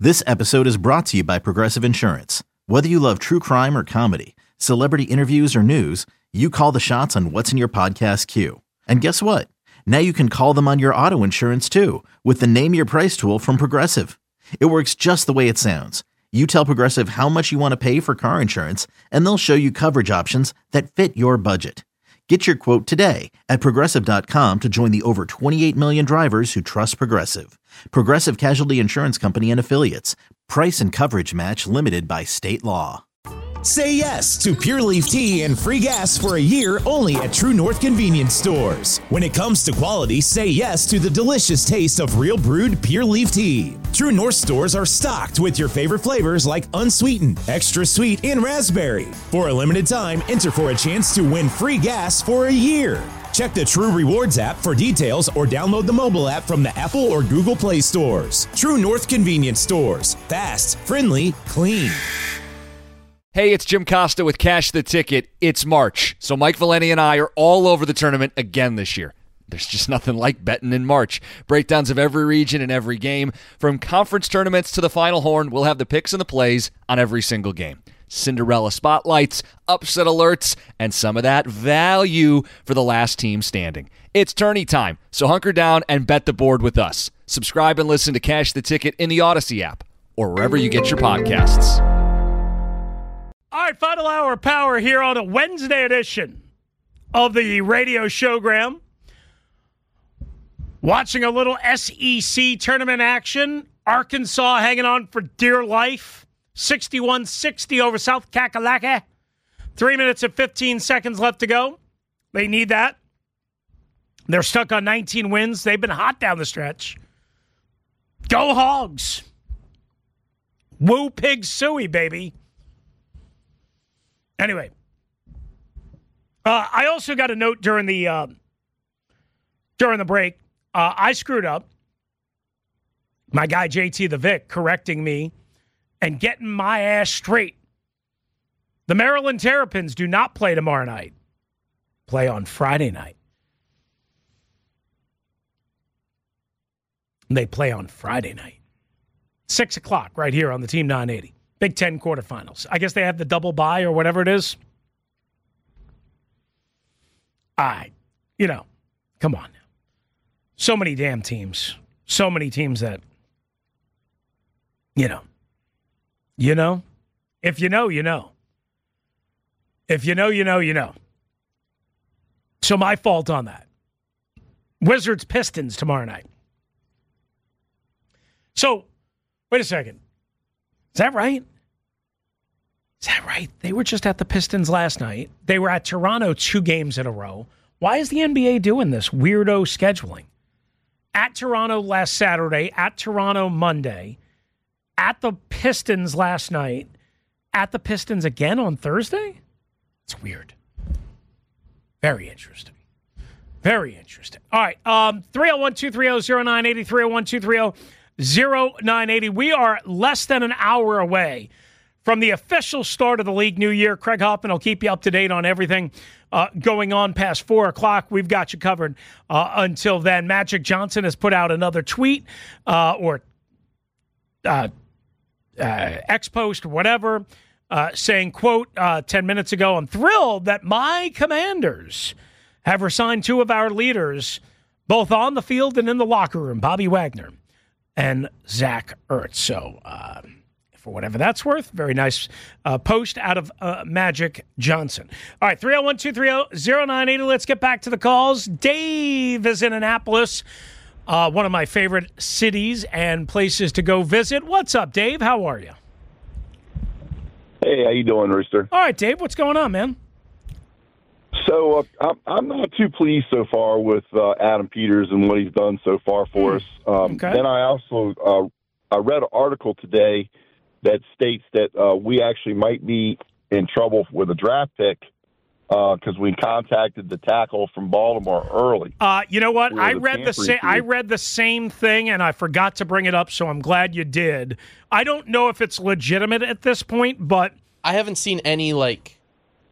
This episode is brought to you by Progressive Insurance. Whether you love true crime or comedy, celebrity interviews or news, you call the shots on what's in your podcast queue. And guess what? Now you can call them on your auto insurance too with the Name Your Price tool from Progressive. It works just the way it sounds. You tell Progressive how much you want to pay for car insurance, and they'll show you coverage options that fit your budget. Get your quote today at Progressive.com to join the over 28 million drivers who trust Progressive. Progressive Casualty Insurance Company and Affiliates. Price and coverage match limited by state law. Say yes to Pure Leaf Tea and free gas for a year only at True North Convenience Stores. When it comes to quality, say yes to the delicious taste of real brewed Pure Leaf Tea. True North stores are stocked with your favorite flavors like unsweetened, extra sweet, and raspberry. For a limited time, enter for a chance to win free gas for a year. Check the True Rewards app for details or download the mobile app from the Apple or Google Play stores. True North Convenience Stores. Fast, friendly, clean. Hey, it's Jim Costa with Cash the Ticket. It's March, so Mike Valeni and I are all over the tournament again this year. There's just nothing like betting in March. Breakdowns of every region and every game. From conference tournaments to the Final Horn, we'll have the picks and the plays on every single game. Cinderella spotlights, upset alerts, and some of that value for the last team standing. It's tourney time, so hunker down and bet the board with us. Subscribe and listen to Cash the Ticket in the Odyssey app or wherever you get your podcasts. All right, final hour of power here on a Wednesday edition of the radio showgram. Watching a little SEC tournament action. Arkansas hanging on for dear life. 61-60 over South Kakalaka. 3 minutes and 15 seconds left to go. They need that. They're stuck on 19 wins. They've been hot down the stretch. Go Hogs. Woo Pig Suey, baby. Anyway, I also got a note during the break. I screwed up. My guy JT the Vic correcting me and getting my ass straight. The Maryland Terrapins do not play tomorrow night. Play on Friday night. They play on Friday night. 6 o'clock right here on the Team 980. Big Ten quarterfinals. I guess they have the double bye or whatever it is. Come on now. So many damn teams. So many teams that, if you know, you know. If you know, you know, you know. So my fault on that. Wizards Pistons tomorrow night. So, wait a second. Is that right? Is that right? They were just at the Pistons last night. They were at Toronto 2 games in a row. Why is the NBA doing this weirdo scheduling? At Toronto last Saturday, at Toronto Monday, at the Pistons last night, at the Pistons again on Thursday? It's weird. Very interesting. Very interesting. All right, 301-230-0980, 301-230-0980. We are less than an hour away from the official start of the league new year. Craig Hoffman will keep you up to date on everything going on past 4 o'clock. We've got you covered until then. Magic Johnson has put out another tweet or X-post or whatever saying, quote, 10 minutes ago, I'm thrilled that my Commanders have resigned 2 of our leaders, both on the field and in the locker room, Bobby Wagner and Zach Ertz. So, for whatever that's worth, very nice post out of Magic Johnson. All right, 301-230-0980. Let's get back to the calls. Dave is in Annapolis, one of my favorite cities and places to go visit. What's up, Dave? How are you? Hey, how you doing, Rooster? All right, Dave, what's going on, man? So I'm not too pleased so far with Adam Peters and what he's done so far for us. Okay. Then I also I read an article today that states that we actually might be in trouble with a draft pick because we contacted the tackle from Baltimore early. You know what? I read the same thing, and I forgot to bring it up, so I'm glad you did. I don't know if it's legitimate at this point, but I haven't seen any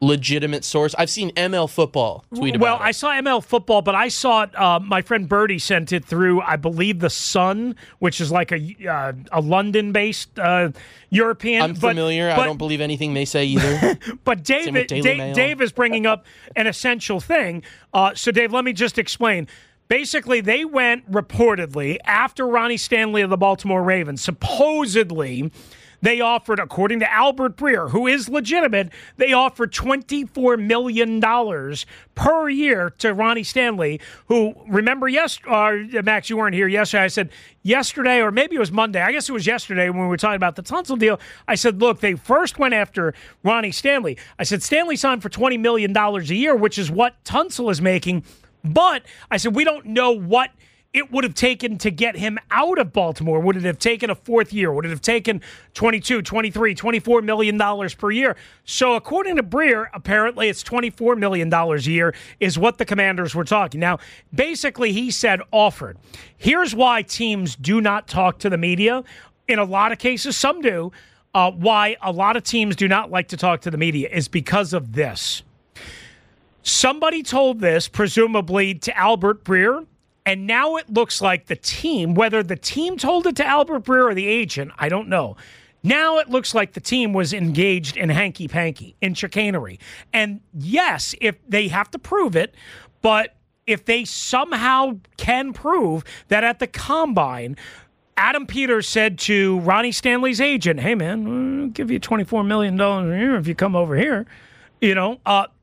legitimate source? I've seen ML Football tweet about it. Well, I saw ML Football, but I saw it, my friend Bertie sent it through, I believe, The Sun, which is like a London-based European. I'm familiar. I don't believe anything they say either. But Dave is bringing up an essential thing. So, Dave, let me just explain. Basically, they went reportedly after Ronnie Stanley of the Baltimore Ravens. Supposedly, they offered, according to Albert Breer, who is legitimate, they offered $24 million per year to Ronnie Stanley, who, remember, Max, you weren't here yesterday. I said yesterday, or maybe it was Monday. I guess it was yesterday when we were talking about the Tunsil deal. I said, look, they first went after Ronnie Stanley. I said, Stanley signed for $20 million a year, which is what Tunsil is making. But I said, we don't know what it would have taken to get him out of Baltimore. Would it have taken a fourth year? Would it have taken $22, $23, $24 million per year? So according to Breer, apparently it's $24 million a year is what the Commanders were talking. Now, basically he said offered. Here's why teams do not talk to the media. In a lot of cases, some do. Why a lot of teams do not like to talk to the media is because of this. Somebody told this, presumably to Albert Breer, and now it looks like the team, whether the team told it to Albert Breer or the agent, I don't know. Now it looks like the team was engaged in hanky-panky, in chicanery. And yes, if they have to prove it, but if they somehow can prove that at the Combine, Adam Peters said to Ronnie Stanley's agent, hey, man, I'll give you $24 million a year if you come over here. You know,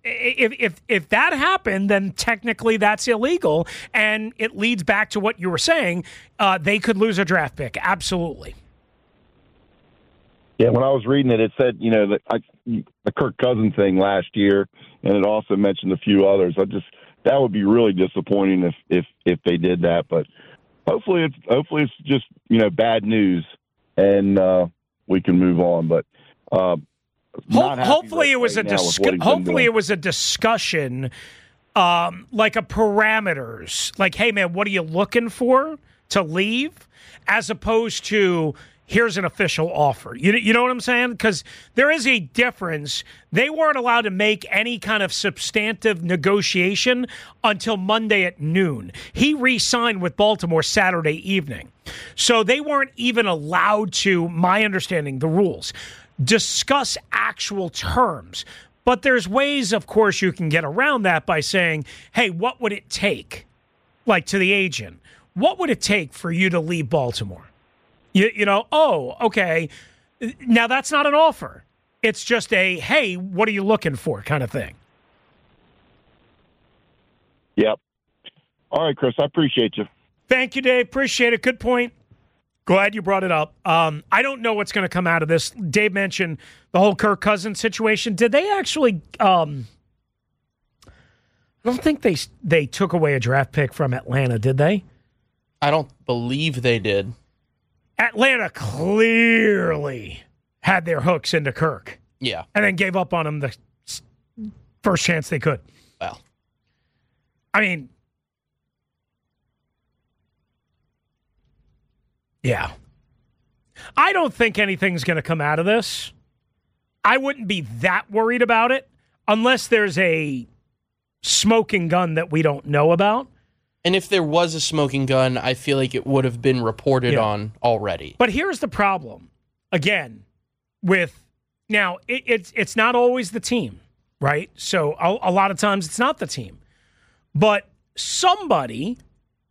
if that happened, then technically that's illegal, and it leads back to what you were saying. They could lose a draft pick. Absolutely. Yeah, when I was reading it, it said, the Kirk Cousins thing last year, and it also mentioned a few others. That would be really disappointing if they did that. But hopefully it's just bad news, and we can move on. But hopefully it was a discussion, like a parameters, like, hey man, what are you looking for to leave, as opposed to here's an official offer. You know what I'm saying? Because there is a difference. They weren't allowed to make any kind of substantive negotiation until Monday at noon. He re-signed with Baltimore Saturday evening, so they weren't even allowed to, my understanding, the rules, discuss actual terms. But there's ways, of course, you can get around that by saying, hey, what would it take? Like to the agent, what would it take for you to leave Baltimore? Okay. Now that's not an offer. It's just a, hey, what are you looking for kind of thing. Yep. All right, Chris, I appreciate you. Thank you, Dave. Appreciate it. Good point. Glad you brought it up. I don't know what's going to come out of this. Dave mentioned the whole Kirk Cousins situation. Did they actually I don't think they took away a draft pick from Atlanta, did they? I don't believe they did. Atlanta clearly had their hooks into Kirk. Yeah. And then gave up on him the first chance they could. Well, I mean, yeah. I don't think anything's going to come out of this. I wouldn't be that worried about it unless there's a smoking gun that we don't know about. And if there was a smoking gun, I feel like it would have been reported on already. But here's the problem. Again, with now, it's not always the team, right? So a lot of times it's not the team. But somebody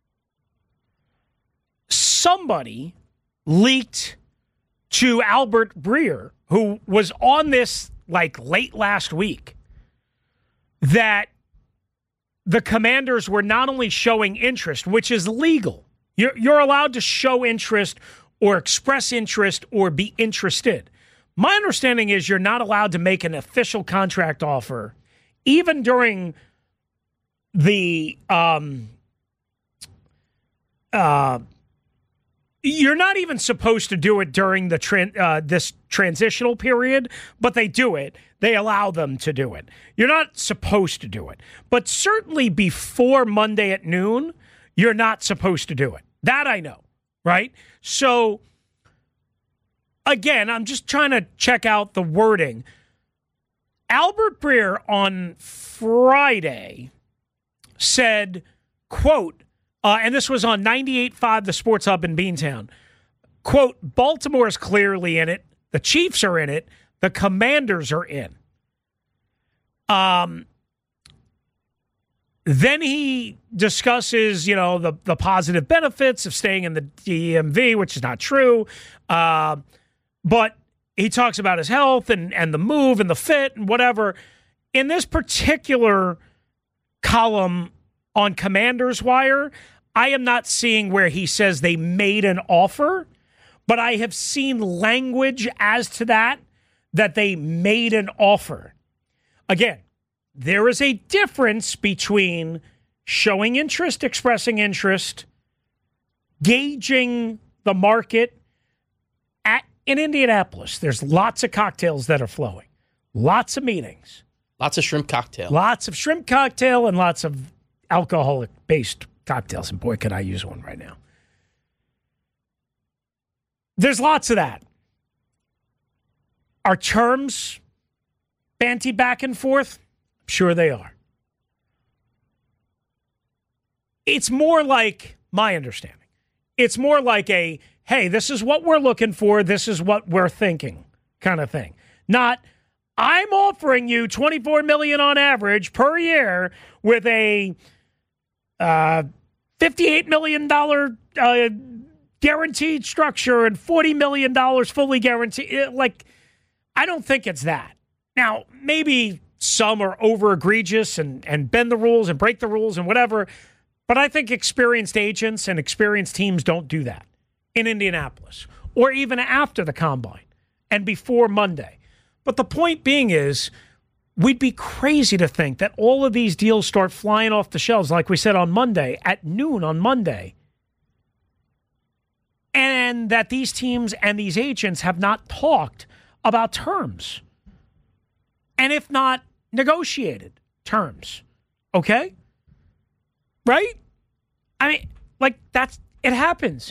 leaked to Albert Breer, who was on this like late last week, that the Commanders were not only showing interest, which is legal. You're allowed to show interest or express interest or be interested. My understanding is you're not allowed to make an official contract offer, even during the you're not even supposed to do it during the this transitional period, but they do it. They allow them to do it. You're not supposed to do it. But certainly before Monday at noon, you're not supposed to do it. That I know, right? So, again, I'm just trying to check out the wording. Albert Breer on Friday said, quote, and this was on 98.5, the Sports Hub in Beantown, quote, Baltimore is clearly in it. The Chiefs are in it. The Commanders are in. Then he discusses, the positive benefits of staying in the DMV, which is not true. But he talks about his health and the move and the fit and whatever. In this particular column on Commander's Wire, I am not seeing where he says they made an offer, but I have seen language as to that they made an offer. Again, there is a difference between showing interest, expressing interest, gauging the market. In Indianapolis, there's lots of cocktails that are flowing, lots of meetings. Lots of shrimp cocktail. Lots of shrimp cocktail and lots of alcoholic-based cocktails. And boy, could I use one right now. There's lots of that. Are terms bantied back and forth? Sure they are. It's more like, my understanding, it's more like a, hey, this is what we're looking for, this is what we're thinking kind of thing. Not, I'm offering you $24 million on average per year with a $58 million guaranteed structure and $40 million fully guaranteed. Like, I don't think it's that. Now, maybe some are over egregious and bend the rules and break the rules and whatever, but I think experienced agents and experienced teams don't do that in Indianapolis or even after the combine and before Monday. But the point being is, we'd be crazy to think that all of these deals start flying off the shelves, like we said on Monday, at noon on Monday, and that these teams and these agents have not talked about terms. And if not, negotiated terms. Okay? Right? I mean, like, it happens.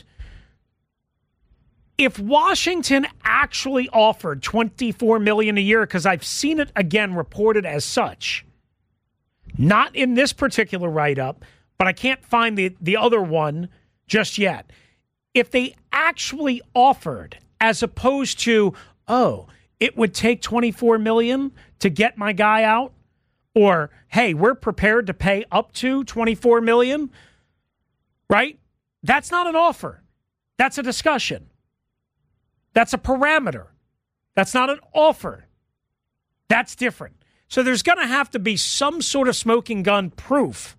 If Washington actually offered $24 million a year, because I've seen it again reported as such, not in this particular write-up, but I can't find the other one just yet. If they actually offered, as opposed to, it would take $24 million to get my guy out, or, hey, we're prepared to pay up to $24 million, right? That's not an offer. That's a discussion. That's a parameter. That's not an offer. That's different. So there's going to have to be some sort of smoking gun proof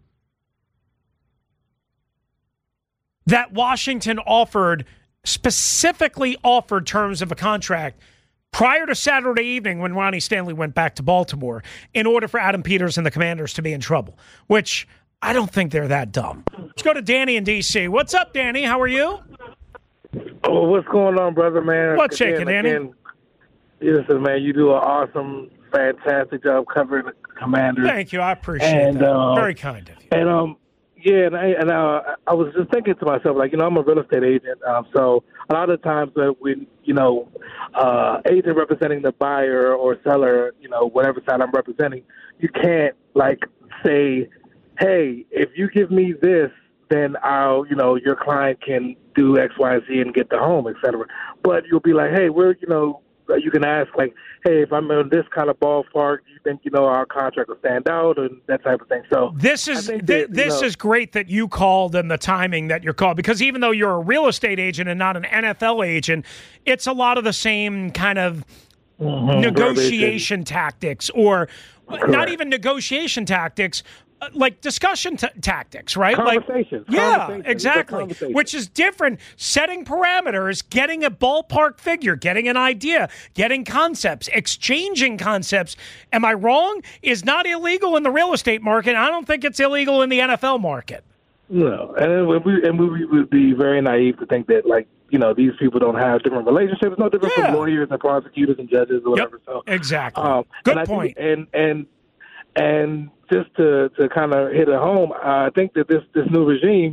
that Washington specifically offered terms of a contract prior to Saturday evening when Ronnie Stanley went back to Baltimore in order for Adam Peters and the Commanders to be in trouble, which I don't think they're that dumb. Let's go to Danny in D.C. What's up, Danny? How are you? Oh, what's going on, brother, man? What's shaking, Danny? Listen, man, you do an awesome, fantastic job covering the Commanders. Thank you. I appreciate that. Very kind of you. And, I was just thinking to myself, like, I'm a real estate agent, so a lot of times when, agent representing the buyer or seller, whatever side I'm representing, you can't, like, say, hey, if you give me this, then I'll, your client can do X, Y, Z and get the home, et cetera. But you'll be like, hey, you can ask, like, hey, if I'm in this kind of ballpark, do you think, our contract will stand out and that type of thing? So this is is great that you called and the timing that you're called, because even though you're a real estate agent and not an NFL agent, it's a lot of the same kind of negotiation tactics, or not even negotiation tactics, like discussion tactics, right? Conversations. Yeah, exactly. Which is different. Setting parameters, getting a ballpark figure, getting an idea, getting concepts, exchanging concepts. Am I wrong? Is not illegal in the real estate market. I don't think it's illegal in the NFL market. No, and we would be very naive to think that, like, these people don't have different relationships. No different from lawyers and prosecutors and judges or whatever. Yep, so exactly. Good point. And just to kind of hit it home, I think that this new regime,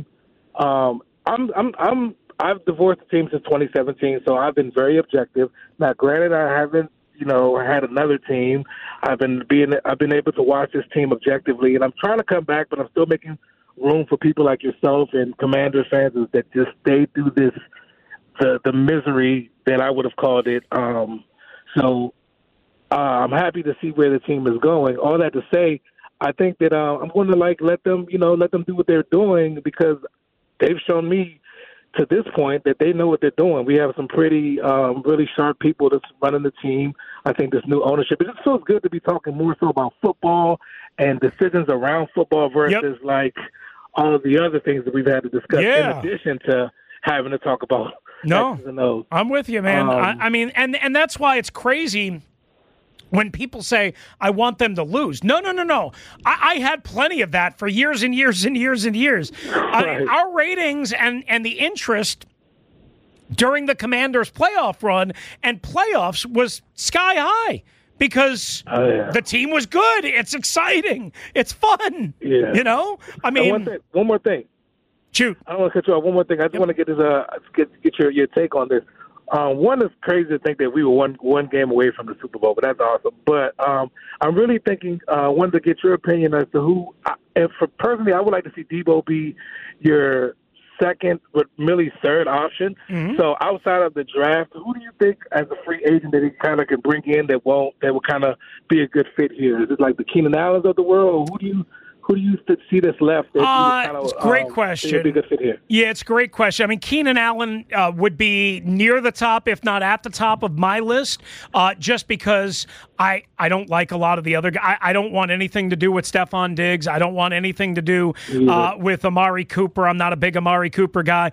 I've divorced the team since 2017, so I've been very objective. Now, granted, I haven't, had another team. I've been able to watch this team objectively, and I'm trying to come back, but I'm still making room for people like yourself and Commander fans that just stay through this the misery that I would have called it. So I'm happy to see where the team is going. All that to say, I think that I'm going to let them do what they're doing, because they've shown me to this point that they know what they're doing. We have some pretty really sharp people that's running the team. I think this new ownership, it just feels good to be talking more so about football and decisions around football versus all of the other things that we've had to discuss in addition to having to talk about. No, I'm with you, man. I mean, and that's why it's crazy when people say, I want them to lose. No. I had plenty of that for years and years and years and years. Right. Our ratings and the interest during the Commanders' playoff run and playoffs was sky high because the team was good. It's exciting. It's fun. Yeah. I mean, one more thing. Shoot. I don't want to cut you off. One more thing. I just want to get your take on this. One is crazy to think that we were one game away from the Super Bowl, but that's awesome. But I'm really thinking, wanted to get your opinion as to who. Personally, I would like to see Debo be your second, but Millie's third option. Mm-hmm. So outside of the draft, who do you think as a free agent that he kind of can bring in that will kind of be a good fit here? Is it like the Keenan Allens of the world, or who do you see that's left? It's a great question. Be a good fit here? Yeah, it's a great question. I mean, Keenan Allen would be near the top, if not at the top of my list, just because I don't like a lot of the other guys. I don't want anything to do with Stephon Diggs. I don't want anything to do with Amari Cooper. I'm not a big Amari Cooper guy.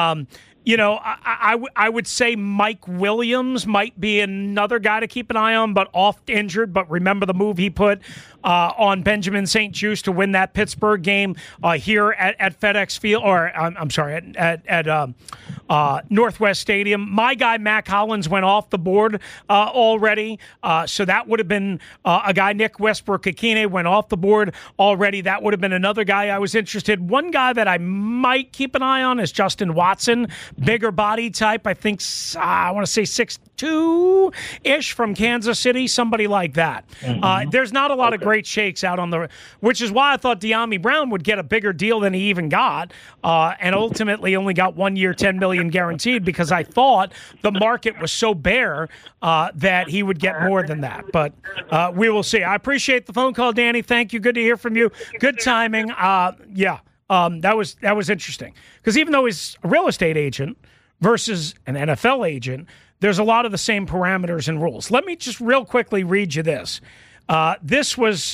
I would say Mike Williams might be another guy to keep an eye on, but oft injured. But remember the move he put on Benjamin St-Juste to win that Pittsburgh game here at FedEx Field, or I'm sorry, at Northwest Stadium. My guy Mac Hollins went off the board already, so that would have been a guy. Nick Westbrook-Ikine went off the board already. That would have been another guy I was interested. One guy that I might keep an eye on is Justin Watson. Bigger body type, I think, I want to say 6'2"-ish from Kansas City, somebody like that. Mm-hmm. There's not a lot of great shakes out on which is why I thought De'Ami Brown would get a bigger deal than he even got, and ultimately only got 1 year, $10 million guaranteed, because I thought the market was so bare that he would get more than that. But we will see. I appreciate the phone call, Danny. Thank you. Good to hear from you. Good timing. That was interesting, because even though he's a real estate agent versus an NFL agent, there's a lot of the same parameters and rules. Let me just real quickly read you this. This was,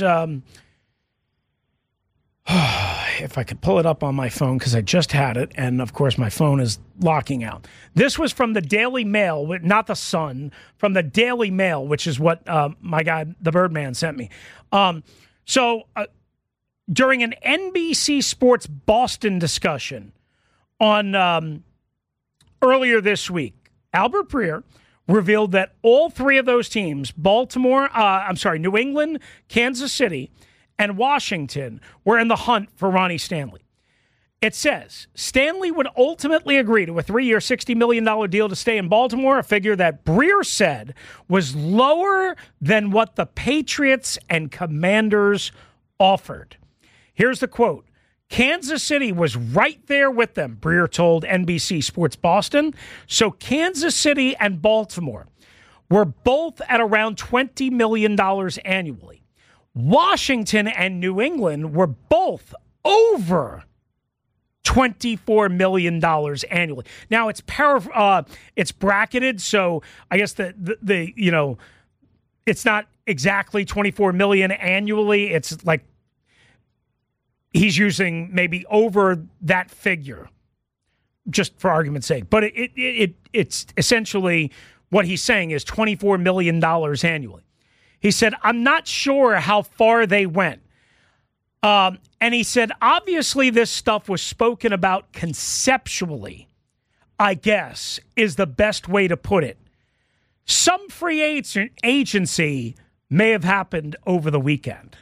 if I could pull it up on my phone, because I just had it, and of course my phone is locking out. This was from the Daily Mail, not the Sun, from the Daily Mail, which is what my guy, the Birdman, sent me. During an NBC Sports Boston discussion on earlier this week, Albert Breer revealed that all three of those teams, New England, Kansas City, and Washington, were in the hunt for Ronnie Stanley. It says Stanley would ultimately agree to a 3-year, $60 million deal to stay in Baltimore, a figure that Breer said was lower than what the Patriots and Commanders offered. Here's the quote. Kansas City was right there with them, Breer told NBC Sports Boston. So Kansas City and Baltimore were both at around $20 million annually. Washington and New England were both over $24 million annually. Now it's bracketed, so I guess the it's not exactly $24 million annually. It's like he's using maybe over that figure, just for argument's sake. But it's essentially what he's saying is $24 million annually. He said, I'm not sure how far they went. And he said, obviously this stuff was spoken about conceptually, I guess, is the best way to put it. Some free agency may have happened over the weekend.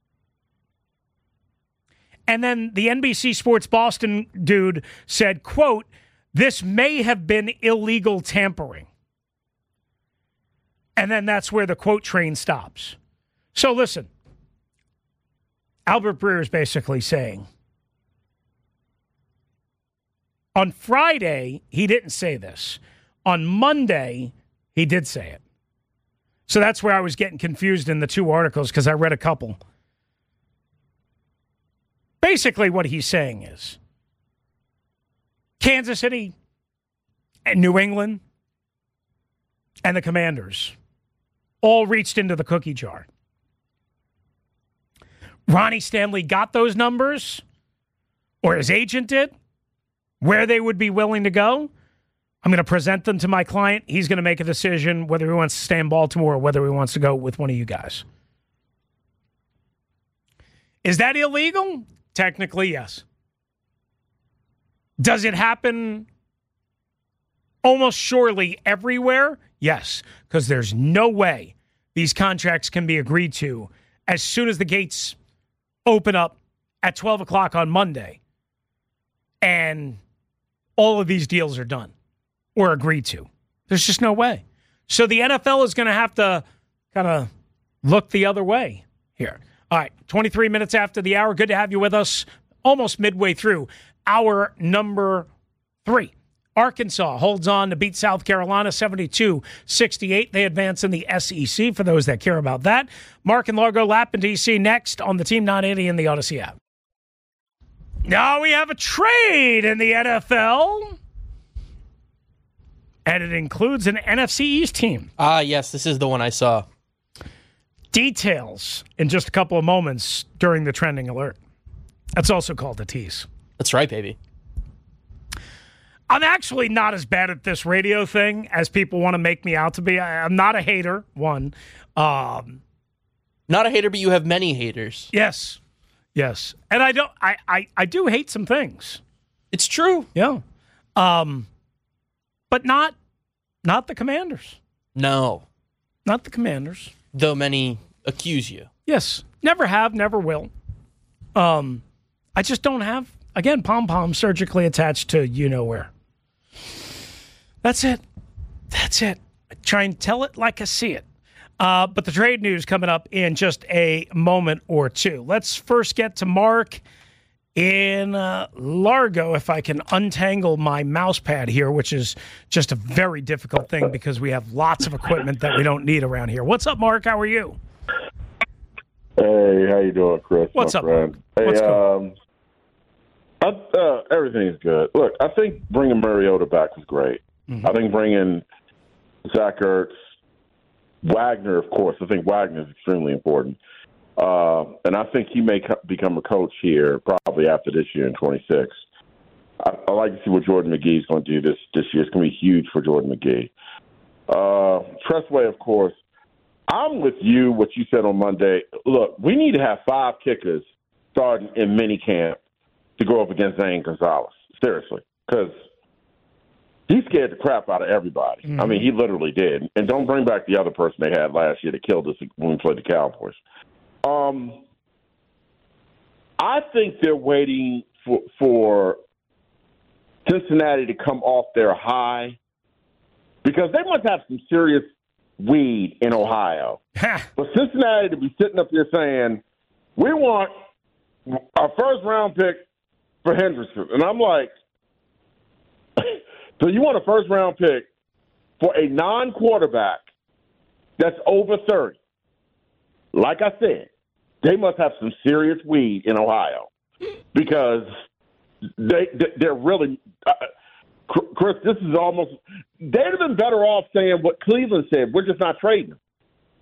And then the NBC Sports Boston dude said, quote, this may have been illegal tampering. And then that's where the quote train stops. So listen, Albert Breer is basically saying, on Friday, he didn't say this. On Monday, he did say it. So that's where I was getting confused in the two articles because I read a couple. Basically, what he's saying is Kansas City and New England and the Commanders all reached into the cookie jar. Ronnie Stanley got those numbers, or his agent did, where they would be willing to go. I'm going to present them to my client. He's going to make a decision whether he wants to stay in Baltimore or whether he wants to go with one of you guys. Is that illegal? Technically, yes. Does it happen almost surely everywhere? Yes, because there's no way these contracts can be agreed to as soon as the gates open up at 12 o'clock on Monday and all of these deals are done or agreed to. There's just no way. So the NFL is going to have to kind of look the other way here. All right, 23 minutes after the hour. Good to have you with us almost midway through hour number 3. Arkansas holds on to beat South Carolina 72-68. They advance in the SEC for those that care about that. Mark and Largo Lap in D.C. next on the Team 980 in the Odyssey app. Now we have a trade in the NFL. And it includes an NFC East team. Yes, this is the one I saw. Details in just a couple of moments during the trending alert. That's also called a tease. That's right, baby. I'm actually not as bad at this radio thing as people want to make me out to be. I'm not a hater, one. Not a hater, but you have many haters. Yes. And I do hate some things. It's true. Yeah. But not the Commanders. No. Not the Commanders. Though many accuse you. Yes. Never have, never will. I just don't have, again, pom-pom surgically attached to you-know-where. That's it. I try and tell it like I see it. But the trade news coming up in just a moment or two. Let's first get to Mark in Largo, if I can untangle my mouse pad here, which is just a very difficult thing because we have lots of equipment that we don't need around here. What's up, Mark? How are you? Hey, how you doing, Chris? What's up, friend? Hey, What's going on? Everything's good. Look, I think bringing Mariota back was great. Mm-hmm. I think bringing Zach Ertz, Wagner, of course. I think Wagner is extremely important. And I think he may become a coach here probably after this year in 26. I like to see what Jordan McGee is going to do this year. It's going to be huge for Jordan McGee. Tressway, of course. I'm with you, what you said on Monday. Look, we need to have 5 kickers starting in minicamp to go up against Zane Gonzalez. Seriously. Because he scared the crap out of everybody. Mm-hmm. I mean, he literally did. And don't bring back the other person they had last year that killed us when we played the Cowboys. I think they're waiting for Cincinnati to come off their high because they must have some serious weed in Ohio. For Cincinnati to be sitting up there saying, we want our first-round pick for Henderson. And I'm like, so you want a first-round pick for a non-quarterback that's over 30? Like I said, they must have some serious weed in Ohio because they're really Chris, this is almost – they'd have been better off saying what Cleveland said. We're just not trading them.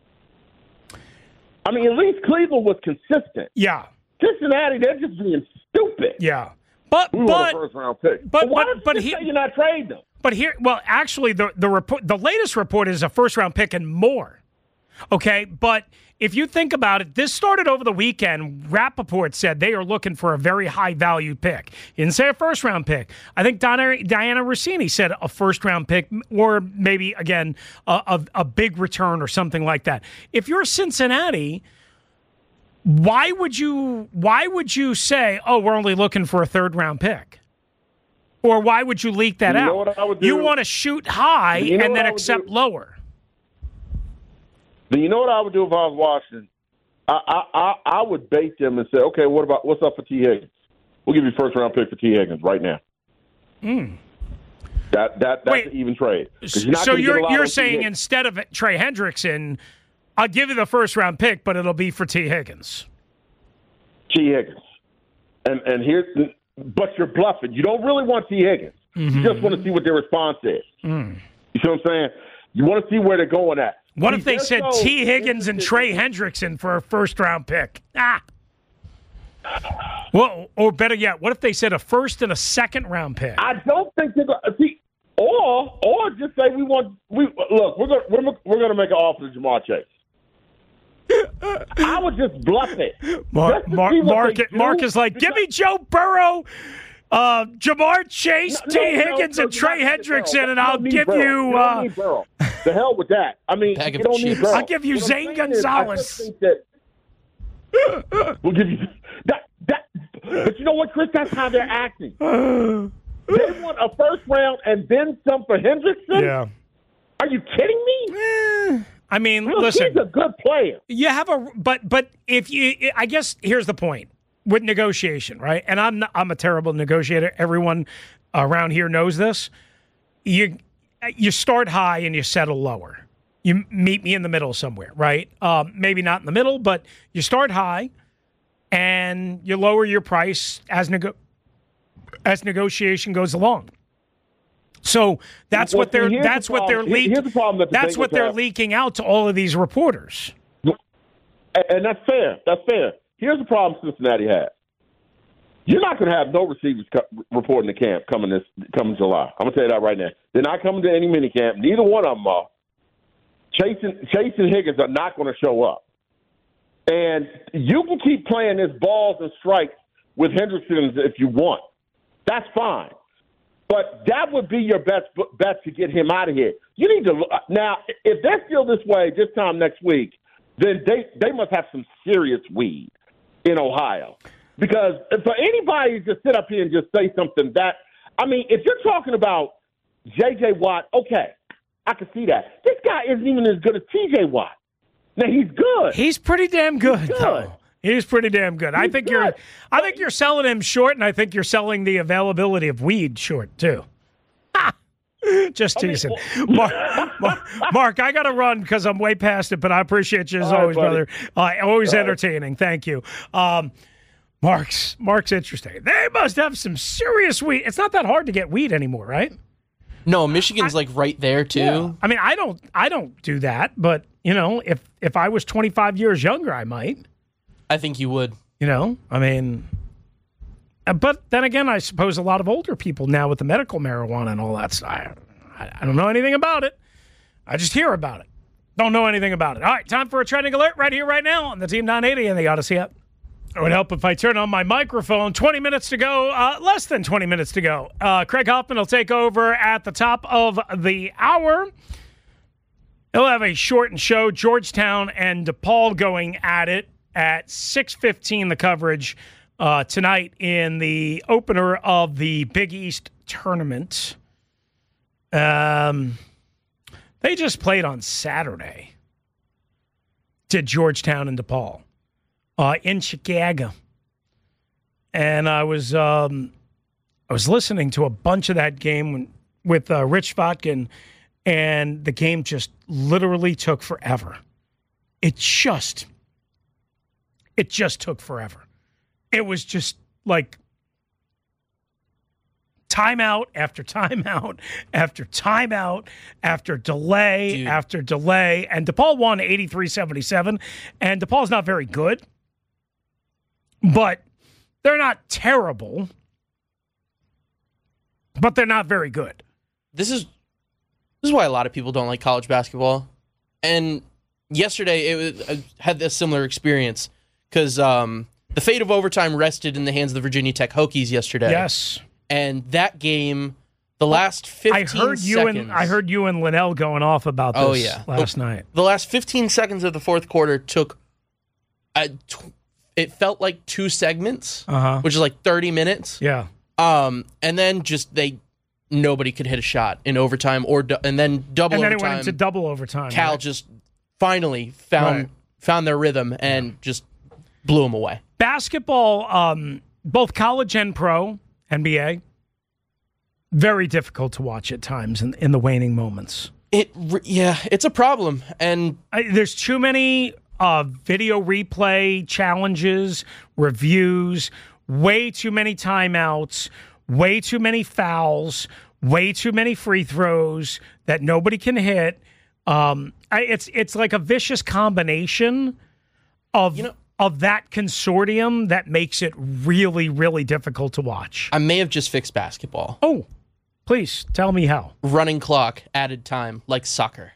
I mean, at least Cleveland was consistent. Yeah. Cincinnati, they're just being stupid. Yeah. We want a first-round pick. But why does you say you're not trading them? But here – well, actually, the latest report is a first-round pick and more. Okay, but if you think about it, this started over the weekend. Rappaport said they are looking for a very high-value pick. He didn't say a first-round pick. I think Diana Rossini said a first-round pick or maybe, again, a big return or something like that. If you're Cincinnati, why would you say, oh, we're only looking for a third-round pick? Or why would you leak that out? What I would do? You want to shoot high and then accept lower. then you know what I would do if I was Washington? I would bait them and say, okay, what's up for T. Higgins? We'll give you a first-round pick for T. Higgins right now. That's an even trade. So you're saying instead of Trey Hendrickson, I'll give you the first-round pick, but it'll be for T. Higgins. T. Higgins. And but you're bluffing. You don't really want T. Higgins. You just want to see what their response is. You see what I'm saying? You want to see where they're going at. What if they said T. Higgins and Trey Hendrickson for a first-round pick? Well, or better yet, what if they said a first and a second-round pick? I don't think they're going to see. Or just say we're going to make an offer to Jamar Chase. I would just bluff it. Mark is like, give me Joe Burrow, Jamar Chase, T. Higgins, and Trey Hendrickson, and I'll give you. The hell with that. I mean, you don't need Burrow. I'll give you Zane Gonzalez. We'll give you that. But you know what, Chris? That's how they're acting. They want a first round and then some for Hendrickson? Yeah. Are you kidding me? I mean, listen. He's a good player. You have but if you, I guess here's the point with negotiation, right? And I'm a terrible negotiator. Everyone around here knows this. You start high and you settle lower. You meet me in the middle somewhere, right? Maybe not in the middle, but you start high and you lower your price as negotiation goes along. So that's what they're leaking out to all of these reporters. And that's fair. That's fair. Here's the problem Cincinnati has. You're not going to have no receivers reporting to camp coming July. I'm going to tell you that right now. They're not coming to any mini camp. Neither one of them are. Chase and Higgins are not going to show up. And you can keep playing this balls and strikes with Hendrickson if you want. That's fine. But that would be your best bet to get him out of here. You need to – now, if they feel this way this time next week, then they must have some serious weed in Ohio. Because for anybody to just sit up here and just say something that – I mean, if you're talking about J.J. Watt, okay, I can see that. This guy isn't even as good as T.J. Watt. Now, he's good. He's pretty damn good, though. He's pretty damn good. I think you're selling him short, and I think you're selling the availability of weed short too. Just teasing. Mark, I got to run because I'm way past it, but I appreciate you as always, brother. Always entertaining. Thank you. Mark's interesting. They must have some serious weed. It's not that hard to get weed anymore, right? No, Michigan's like right there too. Yeah. I mean, I don't do that, but you know, if I was 25 years younger, I might. I think you would. You know, I mean, but then again, I suppose a lot of older people now with the medical marijuana and all that stuff. I don't know anything about it. I just hear about it. Don't know anything about it. All right, time for a trending alert right here, right now on the Team 980 and the Odyssey app. It would help if I turn on my microphone. 20 minutes to go, less than 20 minutes to go. Craig Hoffman will take over at the top of the hour. He'll have a shortened show. Georgetown and DePaul going at it at 6:15, the coverage tonight in the opener of the Big East tournament. They just played on Saturday. Did Georgetown and DePaul. In Chicago, and I was listening to a bunch of that game with Rich Vatkin, and the game just literally took forever. It just took forever. It was just like timeout after timeout after timeout after delay after delay, and DePaul won 83-77, and DePaul's not very good. But they're not terrible. But they're not very good. This is why a lot of people don't like college basketball. And yesterday it had a similar experience because the fate of overtime rested in the hands of the Virginia Tech Hokies yesterday. Yes. And that game, the last 15 seconds... I heard you and Linnell going off about this last night. The last 15 seconds of the fourth quarter took... It felt like 2 segments, which is like 30 minutes. Yeah. And then just nobody could hit a shot in overtime and then double overtime. And then it went into double overtime. Cal just finally found their rhythm and just blew them away. Basketball, both college and pro, NBA, very difficult to watch at times in the waning moments. It's a problem. And there's too many video replay challenges, reviews, way too many timeouts, way too many fouls, way too many free throws that nobody can hit. It's like a vicious combination of that consortium that makes it really, really difficult to watch. I may have just fixed basketball. Oh, please tell me how. Running clock, added time, like soccer.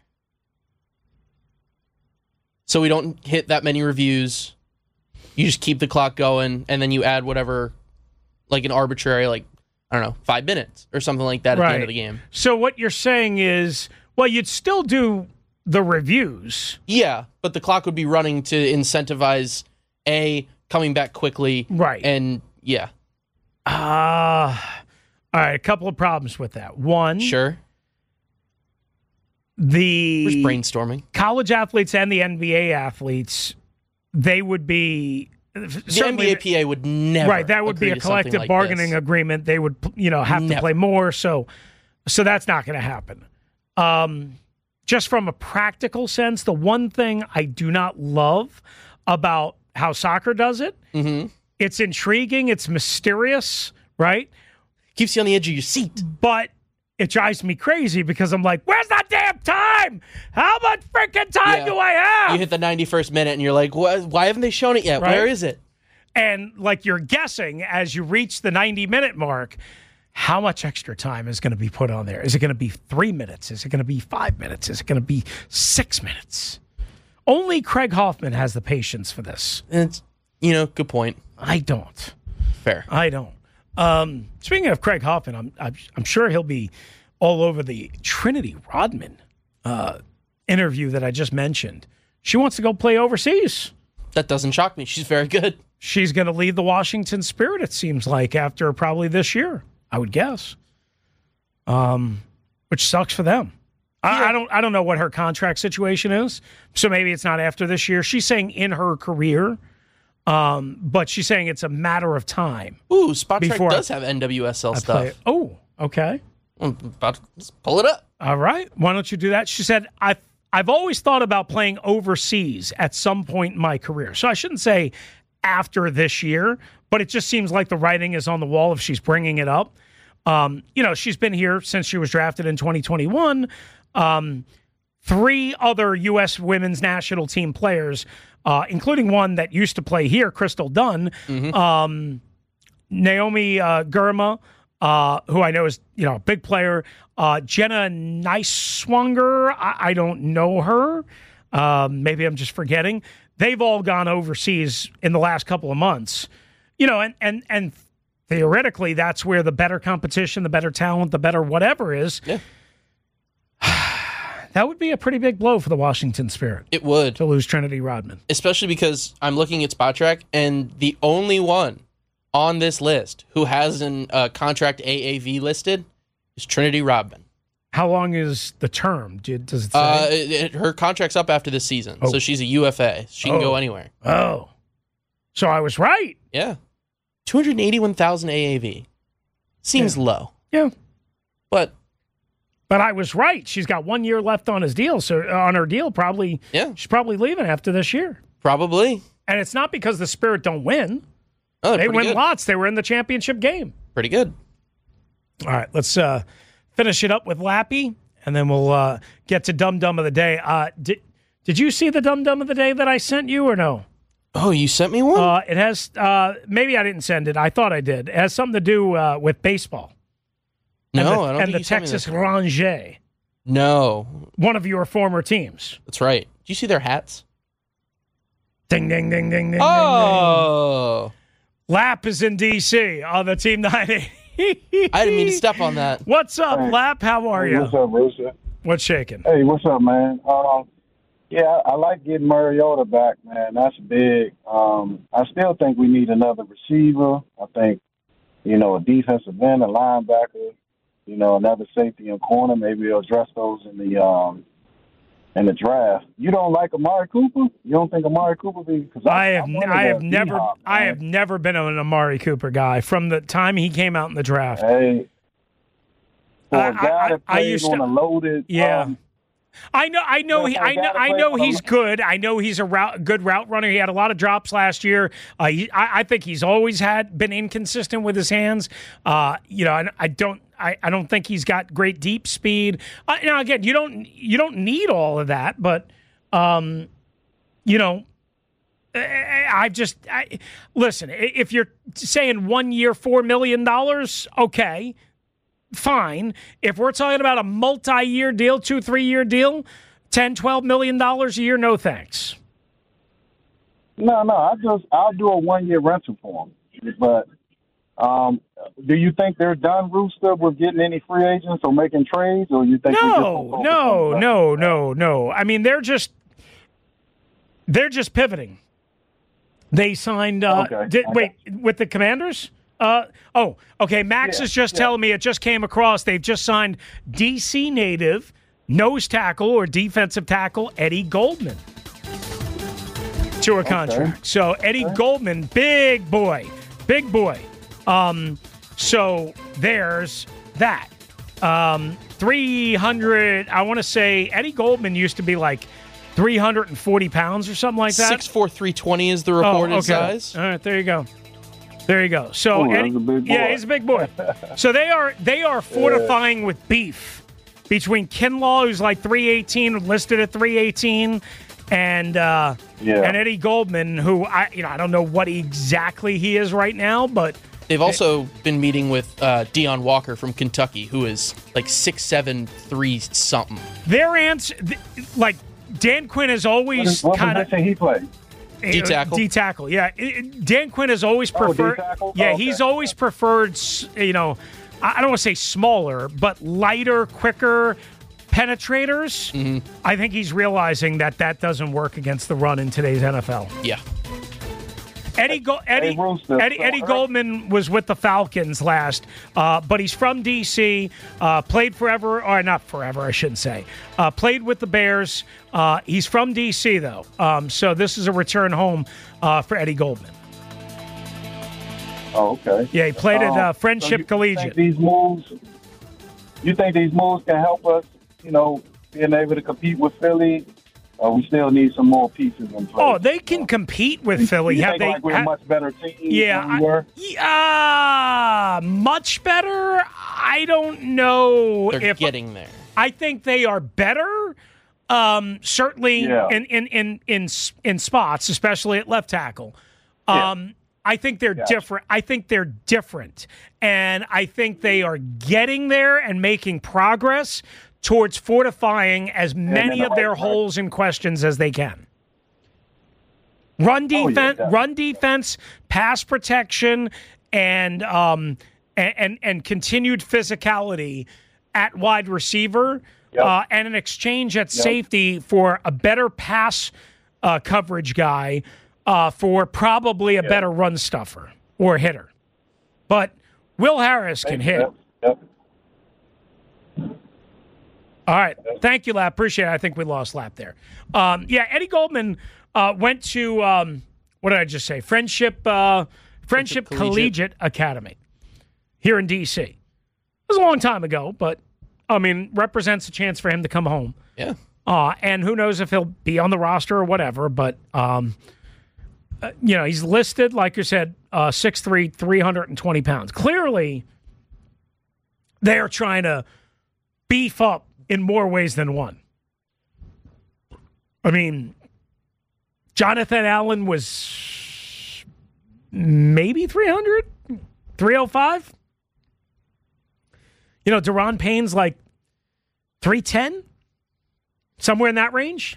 So we don't hit that many reviews. You just keep the clock going, and then you add whatever, like an arbitrary, 5 minutes or something like that at the end of the game. So what you're saying is, well, you'd still do the reviews. Yeah, but the clock would be running to incentivize coming back quickly. Right. And, yeah. All right, a couple of problems with that. One. Sure. We're brainstorming. College athletes and the NBA athletes, they would be... The NBA PA would never. Right, that would be a collective bargaining agreement. They would, have to play more. So that's not going to happen. Just from a practical sense, the one thing I do not love about how soccer does it, it's intriguing, it's mysterious, right? Keeps you on the edge of your seat. But it drives me crazy because I'm like, where's that damn time? How much freaking time do I have? You hit the 91st minute and you're like, why haven't they shown it yet? Right? Where is it? And you're guessing as you reach the 90-minute mark, how much extra time is going to be put on there? Is it going to be 3 minutes? Is it going to be 5 minutes? Is it going to be 6 minutes? Only Craig Hoffman has the patience for this. It's, good point. I don't. Fair. I don't. Speaking of Craig Hoffman, I'm sure he'll be all over the Trinity Rodman interview that I just mentioned. She wants to go play overseas. That doesn't shock me. She's very good. She's going to leave the Washington Spirit, it seems like, after probably this year, I would guess. Which sucks for them. Yeah. I don't know what her contract situation is, so maybe it's not after this year. She's saying in her career. But she's saying it's a matter of time. Ooh, Spot Track does have NWSL stuff. Oh, okay. Let's pull it up. All right. Why don't you do that? She said, I've always thought about playing overseas at some point in my career. So I shouldn't say after this year, but it just seems like the writing is on the wall if she's bringing it up. She's been here since she was drafted in 2021. 3 other U.S. women's national team players, including one that used to play here, Crystal Dunn, Naomi Girma, who I know is a big player, Jenna Neiswanger, I don't know her. Maybe I'm just forgetting. They've all gone overseas in the last couple of months. And theoretically, that's where the better competition, the better talent, the better whatever is. Yeah. That would be a pretty big blow for the Washington Spirit. It would. To lose Trinity Rodman. Especially because I'm looking at Spot Track, and the only one on this list who has a contract AAV listed is Trinity Rodman. How long is the term? Does it say? Her contract's up after this season, so she's a UFA. She can go anywhere. Oh. So I was right. Yeah. 281,000 AAV. Seems low. Yeah. But I was right. She's got 1 year left on his deal. So on her deal, probably. Yeah. She's probably leaving after this year. Probably. And it's not because the Spirit don't win. Oh, they win good. lots. They were in the championship game. Pretty good. All right, let's finish it up with Lappy, and then we'll get to Dum Dum of the Day. Did you see the Dum Dum of the Day that I sent you or no? Oh, you sent me one? It has, maybe I didn't send it. I thought I did. It has something to do with baseball. No, I don't think and the you sent me Texas this. Rangers. No. One of your former teams. That's right. Do you see their hats? Ding, ding, ding, ding, ding, oh. ding, ding. Lap is in D.C. on the Team 980. I didn't mean to step on that. What's up, Lap? How are you? What's up, Rooster? What's shaking? Hey, what's up, man? Yeah, I like getting Mariota back, man. That's big. I still think we need another receiver. I think, a defensive end, a linebacker, another safety and corner. Maybe we'll address those in the in the draft. You don't like Amari Cooper? You don't think Amari Cooper be? Because I have never been an Amari Cooper guy from the time he came out in the draft. Hey, for a guy that plays on a loaded, I know he's good. I know he's a good route runner. He had a lot of drops last year. I think he's always been inconsistent with his hands. I don't think he's got great deep speed. Now again, you don't need all of that, but listen. If you're saying 1 year, $4 million, okay. Fine. If we're talking about a multi-year deal, 2-3 year deal, $10, $12 million a year, no thanks. No, I'll do a 1 year rental for him. But do you think they're done, Rooster, with getting any free agents or making trades, or you think No. I mean, they're just pivoting. They signed. With the Commanders. Okay. Max is just telling me it just came across. They've just signed DC native nose tackle or defensive tackle Eddie Goldman to a contract. So Eddie Goldman, big boy. So there's that. 300. I want to say Eddie Goldman used to be like 340 pounds or something like that. 6'4", 320 is the reported size. All right, there you go. So Eddie, he's a big boy. So they are fortifying with beef between Kinlaw, who's like 318, listed at 318, and Eddie Goldman, who I don't know what exactly he is right now, but they've also been meeting with Deion Walker from Kentucky, who is like 6'7", 3 something. Their answer, like Dan Quinn has always kind of. He played. D-tackle. Yeah. Dan Quinn has always preferred. He's always preferred, I don't want to say smaller, but lighter, quicker penetrators. Mm-hmm. I think he's realizing that doesn't work against the run in today's NFL. Yeah. Eddie Goldman was with the Falcons last, but he's from D.C., played forever, or not forever, I shouldn't say. Played with the Bears. He's from D.C., though, so this is a return home for Eddie Goldman. Oh, okay. Yeah, he played at Friendship Collegiate. You think these moves can help us, being able to compete with Philly? We still need some more pieces in place. Oh, they can compete with Philly. You think we're a much better team than we were? Much better? I don't know. They're getting there. I think they are better, certainly in spots, especially at left tackle. I think they're different. And I think they are getting there and making progress towards fortifying as many of their holes and questions as they can. Run defense, pass protection, and continued physicality at wide receiver, and an exchange at safety for a better pass coverage guy, for probably a better run stuffer or hitter. But Will Harris can hit. All right. Thank you, Lap. Appreciate it. I think we lost Lap there. Eddie Goldman went to, what did I just say? Friendship Collegiate Academy here in D.C. It was a long time ago, but, represents a chance for him to come home. Yeah. And who knows if he'll be on the roster or whatever, but, he's listed, like you said, 6'3", 320 pounds. Clearly, they are trying to beef up in more ways than one. Jonathan Allen was maybe 300, 305. Daron Payne's like 310, somewhere in that range.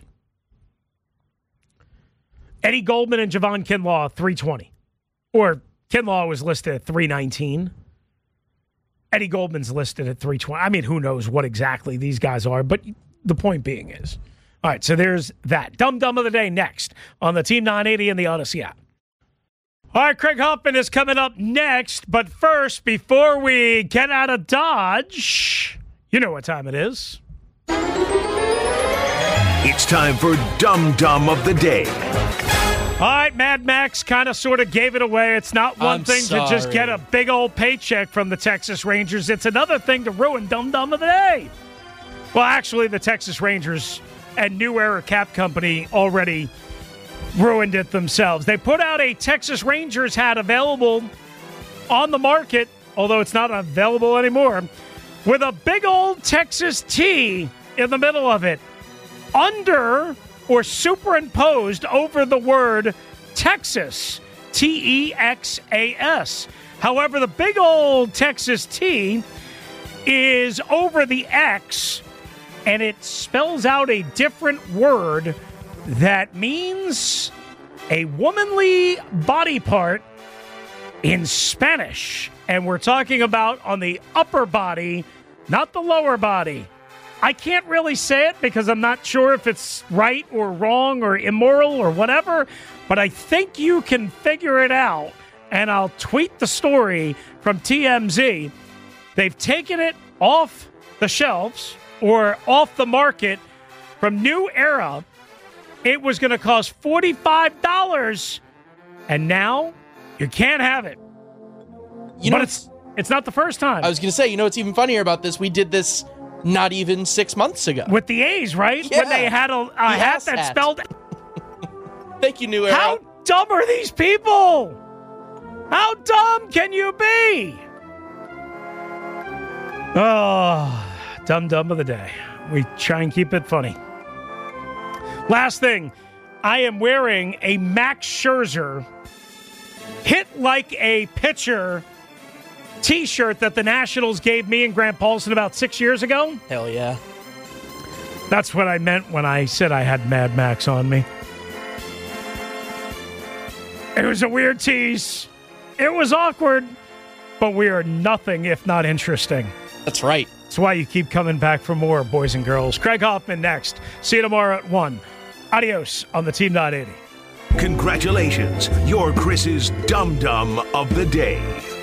Eddie Goldman and Javon Kinlaw, 320. Or Kinlaw was listed at 319. Eddie Goldman's listed at 320. Who knows what exactly these guys are, but the point being is. All right, so there's that. Dumb of the day next on the Team 980 and the Odyssey app. All right, Craig Huffman is coming up next, but first, before we get out of Dodge, you know what time it is. It's It's time for Dum Dum of the Day. All right, Mad Max kind of sort of gave it away. It's not one thing to just get a big old paycheck from the Texas Rangers. It's another thing to ruin Dum Dum of the Day. Well, actually, the Texas Rangers and New Era Cap Company already ruined it themselves. They put out a Texas Rangers hat available on the market, although it's not available anymore, with a big old Texas T in the middle of it, under or superimposed over the word Texas, Texas. However, the big old Texas T is over the X, and it spells out a different word that means a womanly body part in Spanish. And we're talking about on the upper body, not the lower body. I can't really say it because I'm not sure if it's right or wrong or immoral or whatever, but I think you can figure it out, and I'll tweet the story from TMZ. They've taken it off the shelves or off the market from New Era. It was going to cost $45, and now you can't have it. But it's not the first time. I was going to say, what's even funnier about this? We did this not even 6 months ago. With the A's, right? Yeah. When they had a hat that spelled... Thank you, New Era. How dumb are these people? How dumb can you be? Oh, dumb of the day. We try and keep it funny. Last thing, I am wearing a Max Scherzer hit like a pitcher T-shirt that the Nationals gave me and Grant Paulson about 6 years ago. Hell yeah. That's what I meant when I said I had Mad Max on me. It was a weird tease. It was awkward, but we are nothing if not interesting. That's right. That's why you keep coming back for more, boys and girls. Craig Hoffman next. See you tomorrow at 1. Adios on the Team 980. Congratulations, you're Chris's Dum Dum of the Day.